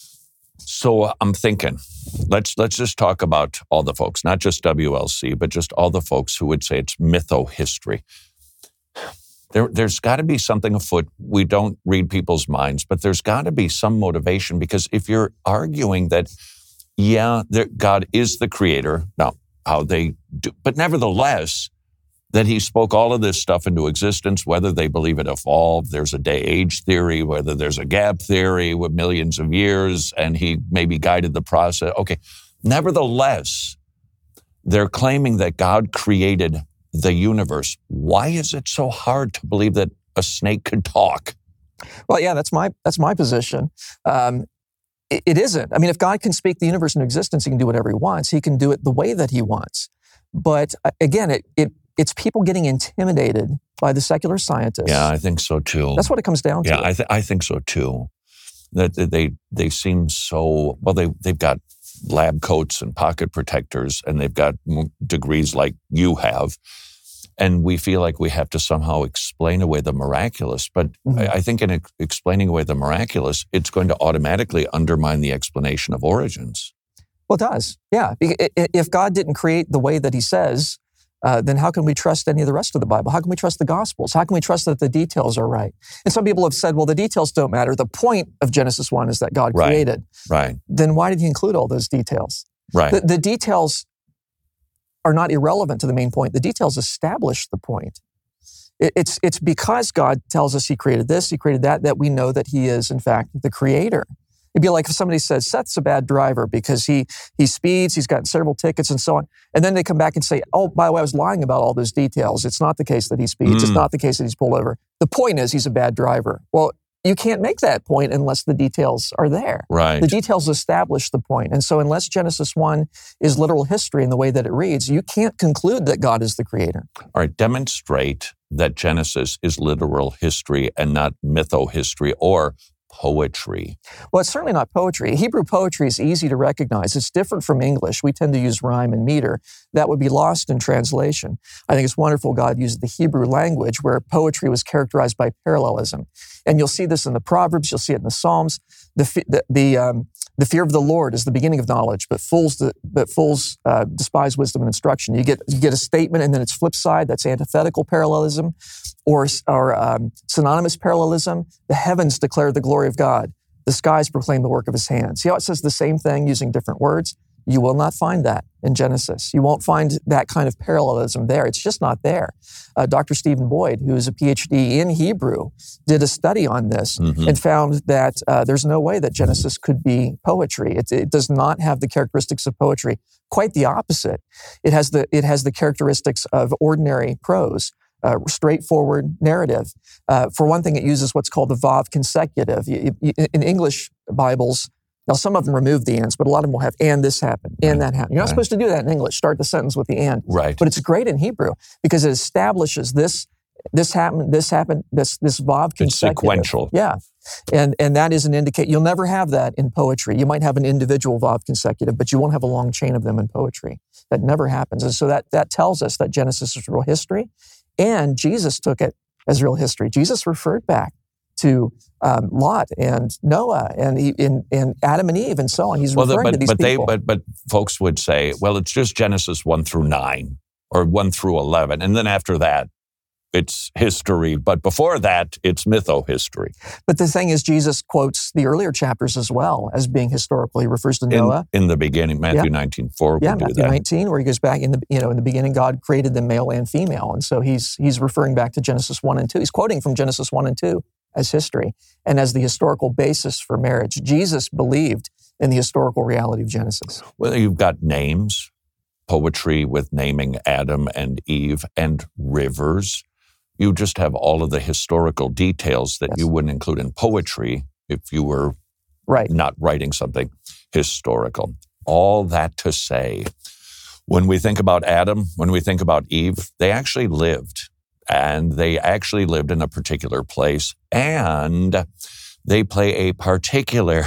So uh, I'm thinking, let's let's just talk about all the folks, not just W L C, but just all the folks who would say it's mytho-history. There, there's got to be something afoot. We don't read people's minds, but there's got to be some motivation, because if you're arguing that, yeah, there, God is the creator, now how they do, but nevertheless, that he spoke all of this stuff into existence, whether they believe it evolved, there's a day-age theory, whether there's a gap theory with millions of years, and he maybe guided the process. Okay, nevertheless, they're claiming that God created the universe. Why is it so hard to believe that a snake could talk? Well, yeah, that's my that's my position. Um, it, it isn't. I mean, if God can speak the universe into existence, he can do whatever he wants. He can do it the way that he wants. But uh, again, it it it's people getting intimidated by the secular scientists. Yeah, I think so too. That's what it comes down to. Yeah, I, th- I think so too. That they they seem so, well, they, they've got lab coats and pocket protectors, and they've got degrees like you have. And we feel like we have to somehow explain away the miraculous. But mm-hmm. I, I think in ex- explaining away the miraculous, it's going to automatically undermine the explanation of origins. Well, it does. Yeah. If God didn't create the way that he says, Uh, then how can we trust any of the rest of the Bible? How can we trust the Gospels? How can we trust that the details are right? And some people have said, well, the details don't matter. The point of Genesis one is that God right. created. Right. Then why did he include all those details? Right. The, the details are not irrelevant to the main point. The details establish the point. It, it's, it's because God tells us he created this, he created that, that we know that he is, in fact, the creator. It'd be like if somebody says, Seth's a bad driver because he he speeds, he's got several tickets and so on. And then they come back and say, oh, by the way, I was lying about all those details. It's not the case that he speeds. Mm. It's not the case that he's pulled over. The point is he's a bad driver. Well, you can't make that point unless the details are there. Right. The details establish the point. And so unless Genesis one is literal history in the way that it reads, you can't conclude that God is the creator. All right, demonstrate that Genesis is literal history and not mytho-history or poetry. Well, it's certainly not poetry. Hebrew poetry is easy to recognize. It's different from English. We tend to use rhyme and meter. That would be lost in translation. I think it's wonderful God used the Hebrew language where poetry was characterized by parallelism. And you'll see this in the Proverbs. You'll see it in the Psalms. The the the, um, the fear of the Lord is the beginning of knowledge, but fools the, but fools uh, despise wisdom and instruction. You get you get a statement, and then its flip side. That's antithetical parallelism, or or um, synonymous parallelism. The heavens declare the glory of God. The skies proclaim the work of His hands. See how it says the same thing using different words? You will not find that in Genesis. You won't find that kind of parallelism there. It's just not there. Uh, Doctor Stephen Boyd, who is a P H D in Hebrew, did a study on this mm-hmm. and found that uh, there's no way that Genesis could be poetry. It, it does not have the characteristics of poetry. Quite the opposite. It has the it has the characteristics of ordinary prose. Uh, straightforward narrative. Uh, for one thing, it uses what's called the Vav consecutive. You, you, in English Bibles, now some of them remove the ands, but a lot of them will have and this happened, and that happened. You're not right. supposed to do that in English. Start the sentence with the and. Right. But it's great in Hebrew because it establishes this. This happened. This happened. This this Vav consecutive. It's sequential. Yeah, and and that is an indicate. You'll never have that in poetry. You might have an individual Vav consecutive, but you won't have a long chain of them in poetry. That never happens. And so that that tells us that Genesis is real history. And Jesus took it as real history. Jesus referred back to um, Lot and Noah and, he, and and Adam and Eve and so on. He's well, referring but, to these but people. They, but but folks would say, well, it's just Genesis one through nine or one through eleven, and then after that, it's history. But before that, it's mytho-history. But the thing is, Jesus quotes the earlier chapters as well as being historical. He refers to Noah in, in the beginning, Matthew yeah. nineteen four. Yeah, do Matthew that. nineteen, where he goes back in the you know in the beginning, God created them male and female, and so he's he's referring back to Genesis one and two. He's quoting from Genesis one and two as history and as the historical basis for marriage. Jesus believed in the historical reality of Genesis. Well, you've got names, poetry with naming Adam and Eve, and rivers. You just have all of the historical details that yes. you wouldn't include in poetry if you were right. not writing something historical. All that to say, when we think about Adam, when we think about Eve, they actually lived, and they actually lived in a particular place, and they play a particular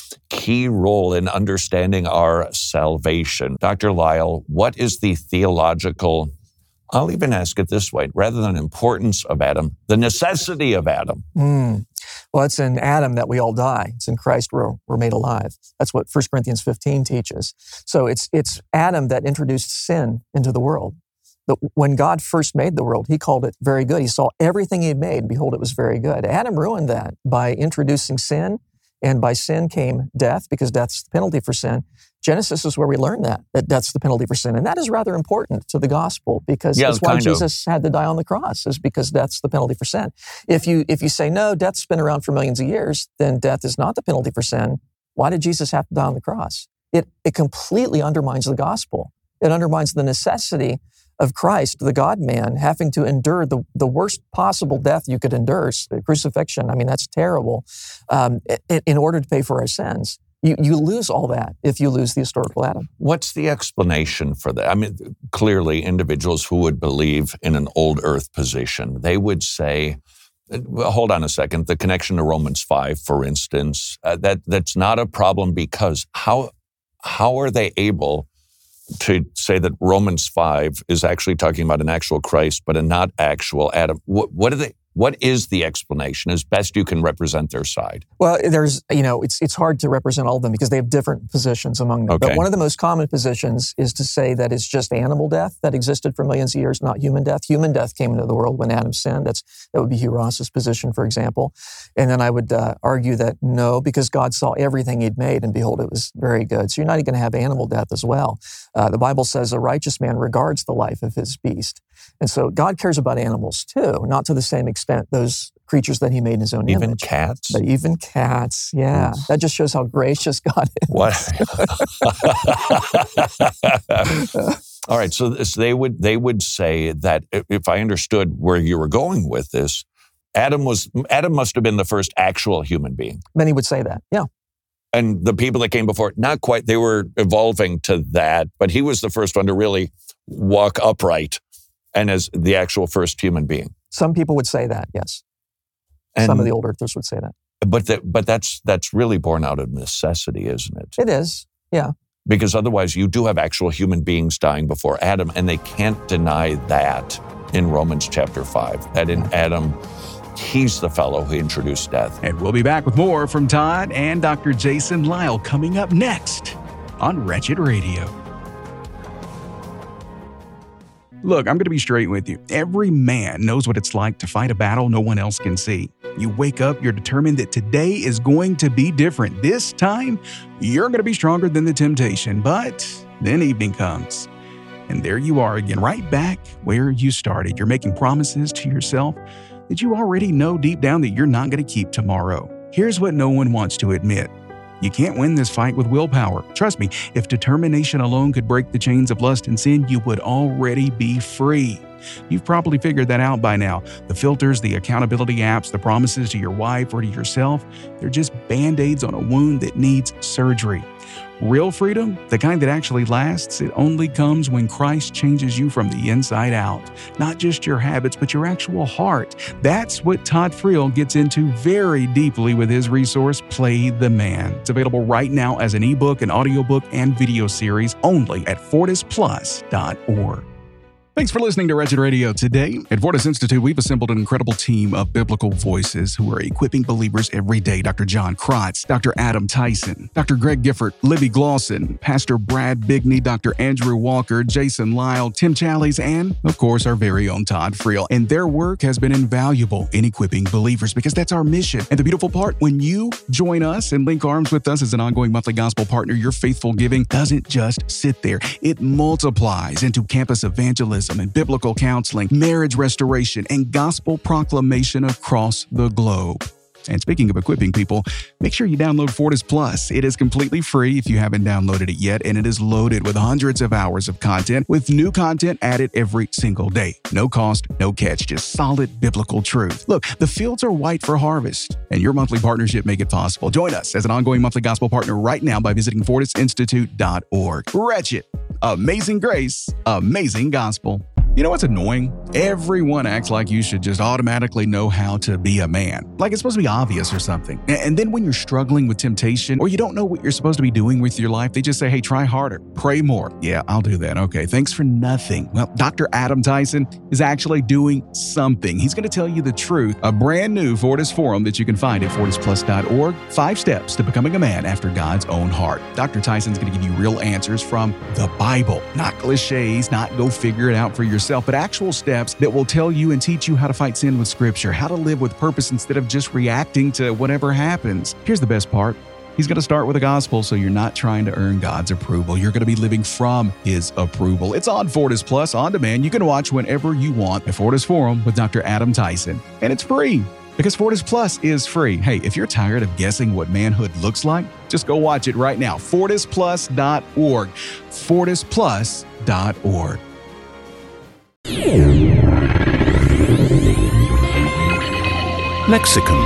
key role in understanding our salvation. Doctor Lisle, what is the theological, I'll even ask it this way, rather than importance of Adam, the necessity of Adam? Mm. Well, it's in Adam that we all die. It's in Christ we're, we're made alive. That's what First Corinthians fifteen teaches. So it's it's Adam that introduced sin into the world. The, when God first made the world, He called it very good. He saw everything He had made, and behold, it was very good. Adam ruined that by introducing sin, and by sin came death, because death's the penalty for sin. Genesis is where we learn that, that death's the penalty for sin. And that is rather important to the gospel, because yeah, that's why Jesus of. had to die on the cross, is because death's the penalty for sin. If you if you say, no, death's been around for millions of years, then death is not the penalty for sin. Why did Jesus have to die on the cross? It, it completely undermines the gospel. It undermines the necessity of Christ, the God-man, having to endure the, the worst possible death you could endure, crucifixion. I mean, that's terrible, um, in, in order to pay for our sins. You, you lose all that if you lose the historical Adam. What's the explanation for that? I mean, clearly individuals who would believe in an old earth position, they would say, well, hold on a second, the connection to Romans five, for instance, uh, that that's not a problem, because how how are they able to say that Romans five is actually talking about an actual Christ, but a not actual Adam? What, what are they? What is the explanation, as best you can represent their side? Well, there's, you know, it's it's hard to represent all of them because they have different positions among them. Okay. But one of the most common positions is to say that it's just animal death that existed for millions of years, not human death. Human death came into the world when Adam sinned. That's that would be Hugh Ross's position, for example. And then I would uh, argue that no, because God saw everything He'd made, and behold, it was very good. So you're not even going to have animal death as well. Uh, the Bible says a righteous man regards the life of his beast. And so God cares about animals too, not to the same extent extent, those creatures that he made in his own Even image. cats? But even cats, yeah. Mm. That just shows how gracious God is. What? All right, so this, they would they would say that, if I understood where you were going with this, Adam was Adam must have been the first actual human being. Many would say that, yeah. And the people that came before, not quite, they were evolving to that, but he was the first one to really walk upright and as the actual first human being. Some people would say that, yes. And, Some of the old earthers would say that. But that, but that's that's really born out of necessity, isn't it? It is, yeah. Because otherwise you do have actual human beings dying before Adam, and they can't deny that in Romans chapter five, that in Adam, he's the fellow who introduced death. And we'll be back with more from Todd and Doctor Jason Lisle coming up next on Wretched Radio. Look, I'm going to be straight with you. Every man knows what it's like to fight a battle no one else can see. You wake up, you're determined that today is going to be different. This time, you're going to be stronger than the temptation. But then evening comes, and there you are again, right back where you started. You're making promises to yourself that you already know deep down that you're not going to keep tomorrow. Here's what no one wants to admit. You can't win this fight with willpower. Trust me, if determination alone could break the chains of lust and sin, you would already be free. You've probably figured that out by now. The filters, the accountability apps, the promises to your wife or to yourself, they're just band-aids on a wound that needs surgery. Real freedom, the kind that actually lasts, it only comes when Christ changes you from the inside out. Not just your habits, but your actual heart. That's what Todd Friel gets into very deeply with his resource, Play the Man. It's available right now as an ebook, an audiobook, and video series only at fortis plus dot org. Thanks for listening to Wretched Radio today. At Fortis Institute, we've assembled an incredible team of biblical voices who are equipping believers every day. Doctor John Krotz, Doctor Adam Tyson, Doctor Greg Gifford, Libby Glosson, Pastor Brad Bigney, Doctor Andrew Walker, Jason Lisle, Tim Challies, and, of course, our very own Todd Friel. And their work has been invaluable in equipping believers because that's our mission. And the beautiful part, when you join us and link arms with us as an ongoing monthly gospel partner, your faithful giving doesn't just sit there. It multiplies into campus evangelism and biblical counseling, marriage restoration, and gospel proclamation across the globe. And speaking of equipping people, make sure you download Fortis Plus. It is completely free if you haven't downloaded it yet, and it is loaded with hundreds of hours of content with new content added every single day. No cost, no catch, just solid biblical truth. Look, the fields are white for harvest, and your monthly partnership make it possible. Join us as an ongoing monthly gospel partner right now by visiting fortis institute dot org. Wretched, amazing grace, amazing gospel. You know what's annoying? Everyone acts like you should just automatically know how to be a man. Like it's supposed to be obvious or something. And then when you're struggling with temptation or you don't know what you're supposed to be doing with your life, they just say, hey, try harder, pray more. Yeah, I'll do that. Okay, thanks for nothing. Well, Doctor Adam Tyson is actually doing something. He's going to tell you the truth. A brand new Fortis Forum that you can find at fortis plus dot org. Five steps to becoming a man after God's own heart. Doctor Tyson's going to give you real answers from the Bible. Not cliches, not go figure it out for yourself. Yourself, but actual steps that will tell you and teach you how to fight sin with Scripture, how to live with purpose instead of just reacting to whatever happens. Here's the best part. He's going to start with the gospel, so you're not trying to earn God's approval. You're going to be living from His approval. It's on Fortis Plus, on demand. You can watch whenever you want at Fortis Forum with Doctor Adam Tyson. And it's free because Fortis Plus is free. Hey, if you're tired of guessing what manhood looks like, just go watch it right now. fortis plus dot org. fortis plus dot org. Lexicon.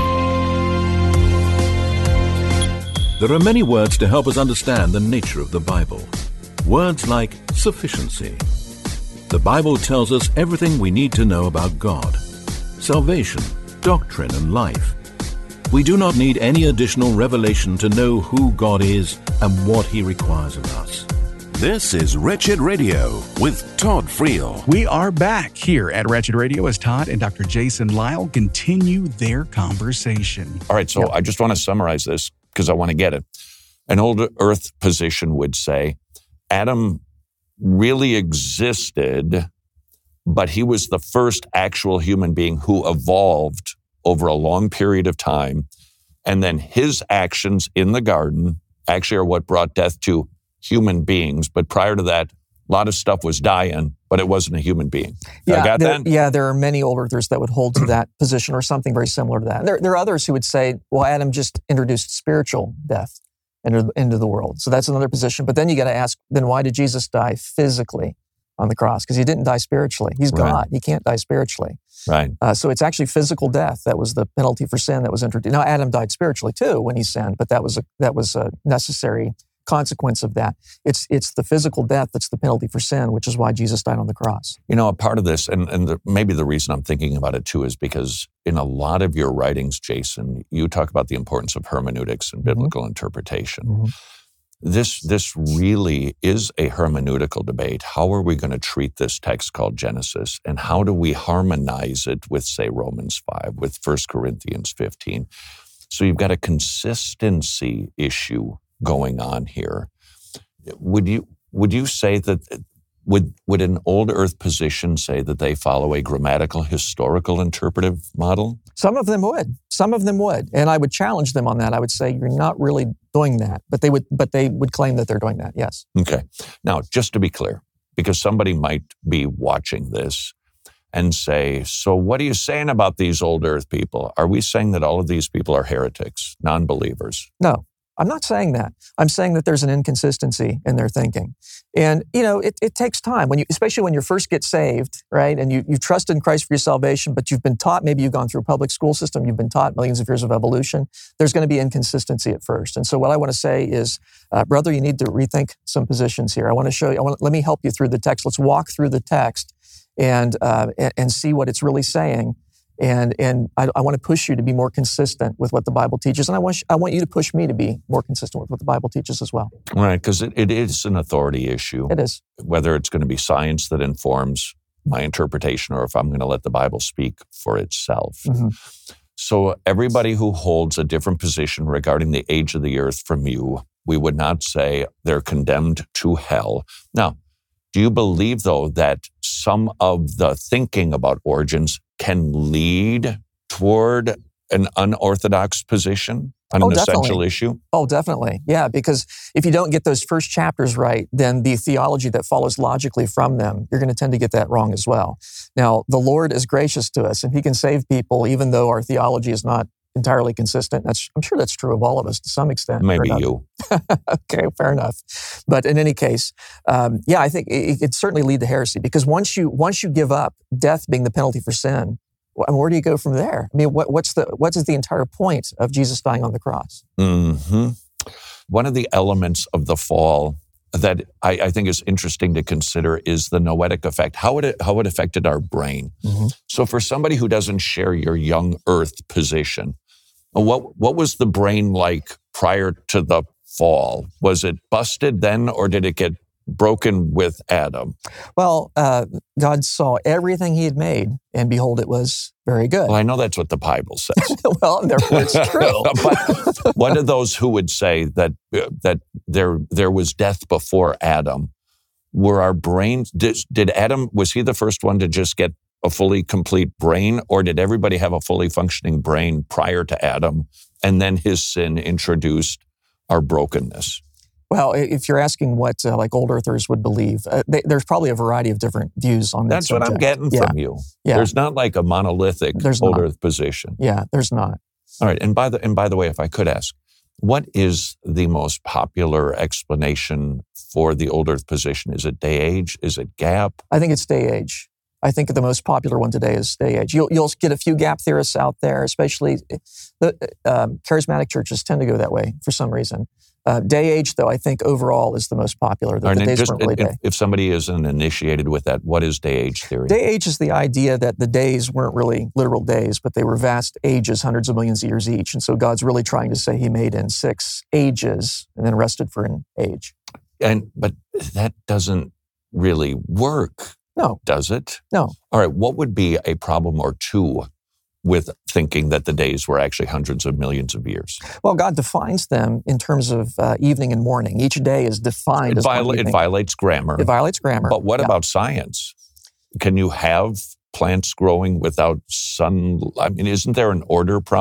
There are many words to help us understand the nature of the Bible. Words like sufficiency. The Bible tells us everything we need to know about God, salvation, doctrine, and life. We do not need any additional revelation to know who God is and what He requires of us. This is Wretched Radio with Todd Friel. We are back here at Wretched Radio as Todd and Doctor Jason Lisle continue their conversation. All right, so yep. I just want to summarize this because I want to get it. An old earth position would say Adam really existed, but he was the first actual human being who evolved over a long period of time. And then his actions in the garden actually are what brought death to human beings. But prior to that, A lot of stuff was dying, but it wasn't a human being. Yeah, I got there, that? Yeah, there are many old earthers that would hold to that position or something very similar to that. And there, there are others who would say, well, Adam just introduced spiritual death into, into the world. So that's another position. But then you got to ask, then why did Jesus die physically on the cross? Because he didn't die spiritually. He's Right. God. He can't die spiritually. Right. Uh, so it's actually physical death that was the penalty for sin that was introduced. Now, Adam died spiritually too when he sinned, but that was a, that was a necessary consequence of that. It's it's the physical death that's the penalty for sin, which is why Jesus died on the cross. You know, a part of this, and, and the, maybe the reason I'm thinking about it too, is because in a lot of your writings, Jason, you talk about the importance of hermeneutics and biblical mm-hmm. interpretation. Mm-hmm. This this really is a hermeneutical debate. How are we going to treat this text called Genesis, and how do we harmonize it with, say, Romans five, with First Corinthians fifteen? So you've got a consistency issue going on here. Would you would you say that would would an old earth position say that they follow a grammatical, historical, interpretive model? Some of them would. Some of them would, and I would challenge them on that. I would say you're not really doing that, but they would. But they would claim that they're doing that. Yes. Okay. Now, just to be clear, because somebody might be watching this and say, "So, what are you saying about these old earth people? Are we saying that all of these people are heretics, non-believers?" No. I'm not saying that. I'm saying that there's an inconsistency in their thinking. And, you know, it, it takes time, when you, especially when you first get saved, right? And you, you trust in Christ for your salvation, but you've been taught, maybe you've gone through a public school system, you've been taught millions of years of evolution. There's going to be inconsistency at first. And so what I want to say is, uh, brother, you need to rethink some positions here. I want to show you, I want let me help you through the text. Let's walk through the text and, uh, and, and see what it's really saying. And and I, I want to push you to be more consistent with what the Bible teaches. And I want, I want you to push me to be more consistent with what the Bible teaches as well. Right, because it, it is an authority issue. It is. Whether it's going to be science that informs my interpretation or if I'm going to let the Bible speak for itself. Mm-hmm. So everybody who holds a different position regarding the age of the earth from you, we would not say they're condemned to hell. Now, do you believe, though, that some of the thinking about origins can lead toward an unorthodox position on oh, an definitely. essential issue? Oh, definitely. Yeah, because if you don't get those first chapters right, then the theology that follows logically from them, you're going to tend to get that wrong as well. Now, the Lord is gracious to us, and He can save people even though our theology is not entirely consistent. That's, I'm sure that's true of all of us to some extent. Maybe you. Okay, fair enough. But in any case, um, yeah, I think it, it certainly lead to heresy, because once you once you give up death being the penalty for sin, where do you go from there? I mean, what, what's the what is the entire point of Jesus dying on the cross? Mm-hmm. One of the elements of the fall that I, I think is interesting to consider is the noetic effect, how it how it affected our brain. Mm-hmm. So for somebody who doesn't share your young earth position, what what was the brain like prior to the fall? Was it busted then, or did it get broken with Adam? Well, uh, God saw everything He had made, and behold, it was very good. Well, I know that's what the Bible says. Well, and therefore it's true. But one of those who would say that uh, that there there was death before Adam, were our brains, did, did Adam, was he the first one to just get a fully complete brain, or did everybody have a fully functioning brain prior to Adam, and then his sin introduced our brokenness? Well, if you're asking what uh, like old earthers would believe, uh, they, there's probably a variety of different views on that That's subject. what I'm getting yeah. from you. Yeah. There's not like a monolithic There's old not. earth position. Yeah, there's not. All right. And by the and by the way, if I could ask, what is the most popular explanation for the old earth position? Is it day age? Is it gap? I think it's day age. I think the most popular one today is day age. You'll, you'll get a few gap theorists out there, especially the um, charismatic churches tend to go that way for some reason. Uh, day age, though, I think overall is the most popular. That Right, the days just, weren't really if, day. if somebody isn't initiated with that, what is day age theory? Day age is the idea that the days weren't really literal days, but they were vast ages, hundreds of millions of years each. And so God's really trying to say He made in six ages and then rested for an age. And but that doesn't really work. No. Does it? No. All right. What would be a problem or two with thinking that the days were actually hundreds of millions of years? Well, God defines them in terms of uh, evening and morning. Each day is defined It, as viola- one it evening. violates grammar. It violates grammar. But what Yeah. about science? Can you have plants growing without sun? I mean, isn't there an order problem?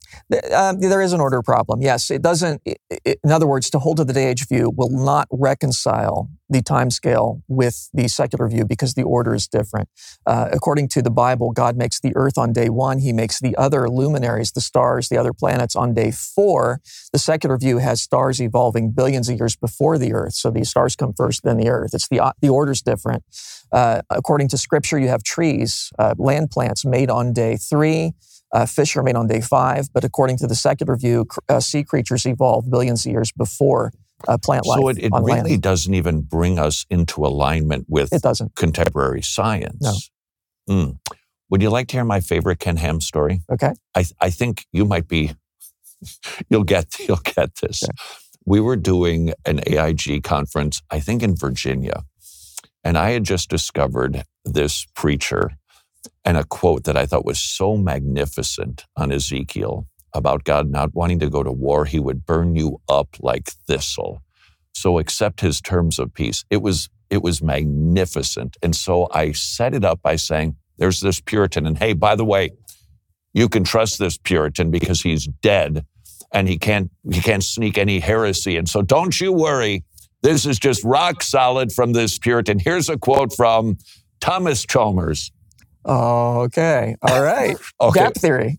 Uh, there is an order problem. Yes, it doesn't. It, it, in other words, to hold to the day age view will not reconcile the time scale with the secular view because the order is different. Uh, according to the Bible, God makes the earth on day one. He makes the other luminaries, the stars, the other planets on day four. The secular view has stars evolving billions of years before the earth. So the stars come first, then the earth. It's the, the order's different. Uh, according to scripture, you have trees, uh, land plants made on day three. Uh, fish are made on day five, but according to the secular view, uh, sea creatures evolved billions of years before uh, plant life. So it, it on really land. doesn't even bring us into alignment with It doesn't. contemporary science. No. Mm. Would you like to hear my favorite Ken Ham story? Okay. I I think you might be. You'll get you'll get this. Okay. We were doing an A I G conference, I think in Virginia, and I had just discovered this preacher. And a quote that I thought was so magnificent on Ezekiel about God not wanting to go to war. He would burn you up like thistle. So accept his terms of peace. It was, it was magnificent. And so I set it up by saying, there's this Puritan. And hey, by the way, you can trust this Puritan because he's dead and he can't, he can't sneak any heresy. And so don't you worry. This is just rock solid from this Puritan. Here's a quote from Thomas Chalmers. Oh, okay. All right. Okay. Gap theory.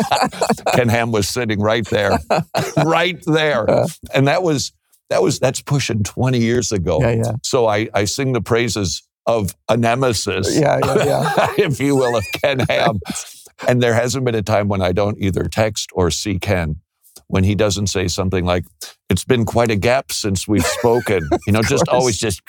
Ken Ham was sitting right there, right there. And that was, that was, that's pushing twenty years ago. Yeah, yeah. So I, I sing the praises of a nemesis, Yeah, yeah, yeah. if you will, of Ken Ham. And there hasn't been a time when I don't either text or see Ken when he doesn't say something like, it's been quite a gap since we've spoken. You know, just always just,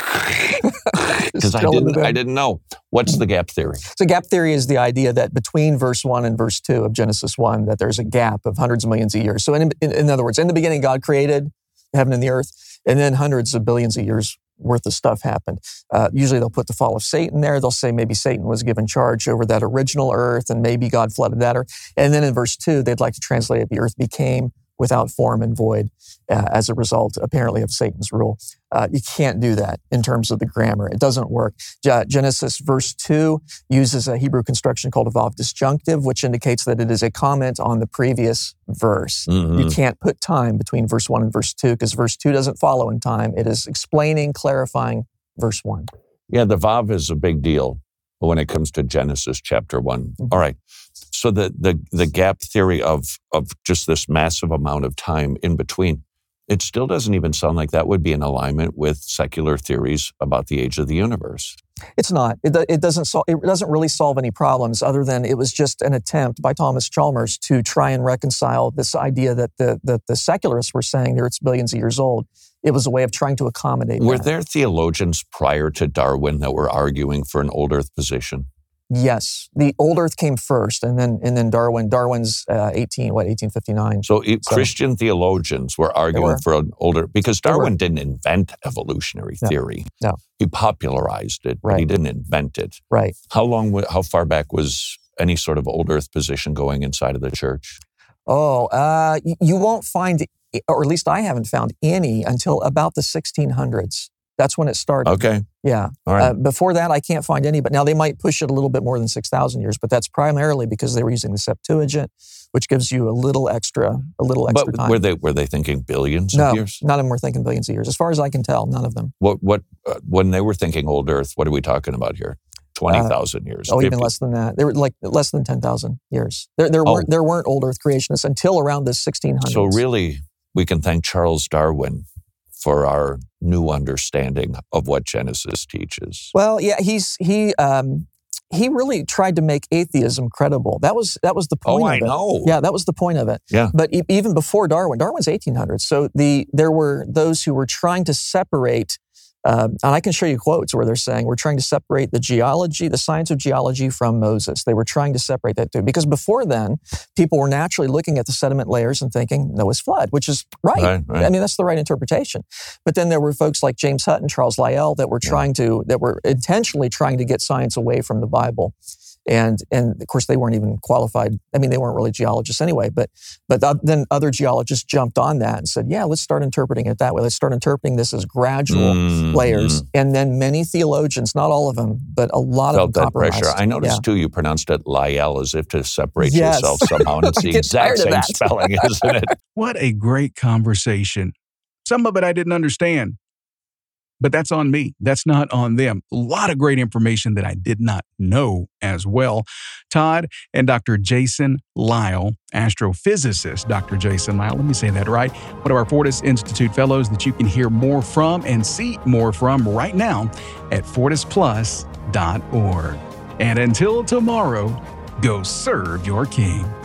because I didn't, I didn't know. What's the gap theory? So gap theory is the idea that between verse one and verse two of Genesis one, that there's a gap of hundreds of millions of years. So in, in, in other words, in the beginning, God created heaven and the earth, and then hundreds of billions of years worth of stuff happened. Uh, usually they'll put the fall of Satan there. They'll say maybe Satan was given charge over that original earth and maybe God flooded that earth. And then in verse two, they'd like to translate it, the earth became without form and void uh, as a result, apparently, of Satan's rule. Uh, you can't do that in terms of the grammar. It doesn't work. Ge- Genesis verse two uses a Hebrew construction called a vav disjunctive, which indicates that it is a comment on the previous verse. Mm-hmm. You can't put time between verse one and verse two because verse two doesn't follow in time. It is explaining, clarifying verse one. Yeah, the vav is a big deal when it comes to Genesis chapter one. Mm-hmm. All right. So the, the the gap theory of of just this massive amount of time in between, it still doesn't even sound like that would be in alignment with secular theories about the age of the universe. It's not. It, it doesn't sol- it doesn't really solve any problems other than it was just an attempt by Thomas Chalmers to try and reconcile this idea that the, that the secularists were saying that it's billions of years old. It was a way of trying to accommodate Were that. there theologians prior to Darwin that were arguing for an old earth position? Yes, the old Earth came first, and then and then Darwin. Darwin's uh, eighteen what eighteen fifty nine. So, so Christian theologians were arguing were. for an older because Darwin didn't invent evolutionary No. theory. No, he popularized it, right. but he didn't invent it. Right. How long? How far back was any sort of old Earth position going inside of the church? Oh, uh, you won't find, or at least I haven't found any until about the sixteen hundreds. That's when it started. Okay. Yeah. All right. Uh, before that, I can't find any. But now they might push it a little bit more than six thousand years. But that's primarily because they were using the Septuagint, which gives you a little extra, a little extra but time. were they were they thinking billions no, of years? none of them were thinking billions of years. As far as I can tell, none of them. What what uh, when they were thinking old Earth? What are we talking about here? Twenty thousand uh, years. Oh, fifty even less than that. They were like less than ten thousand years. There, there oh. weren't there weren't old Earth creationists until around the sixteen hundreds. So really, we can thank Charles Darwin for our new understanding of what Genesis teaches. Well, yeah, he's he um, he really tried to make atheism credible. That was that was the point. Oh, of I it. know. Yeah, that was the point of it. Yeah. But e- even before Darwin, Darwin's eighteen hundreds. So the there were those who were trying to separate. Um, and I can show you quotes where they're saying we're trying to separate the geology, the science of geology from Moses. They were trying to separate that too. Because before then, people were naturally looking at the sediment layers and thinking Noah's flood, which is right. Right, right. I mean, that's the right interpretation. But then there were folks like James Hutton, Charles Lyell that were trying yeah. to, that were intentionally trying to get science away from the Bible. And and of course, they weren't even qualified. I mean, they weren't really geologists anyway. But but th- then other geologists jumped on that and said, yeah, let's start interpreting it that way. Let's start interpreting this as gradual Mm-hmm. layers. And then many theologians, not all of them, but a lot Felt of them that compromised. pressure. I noticed Yeah. too, you pronounced it Lyell as if to separate Yes. yourself somehow. And it's I the get exact tired of same that. spelling, isn't it? What a great conversation. Some of it I didn't understand, but that's on me. That's not on them. A lot of great information that I did not know as well. Todd and Doctor Jason Lisle, astrophysicist Doctor Jason Lisle, let me say that right, one of our Fortis Institute fellows that you can hear more from and see more from right now at fortis plus dot org. And until tomorrow, go serve your king.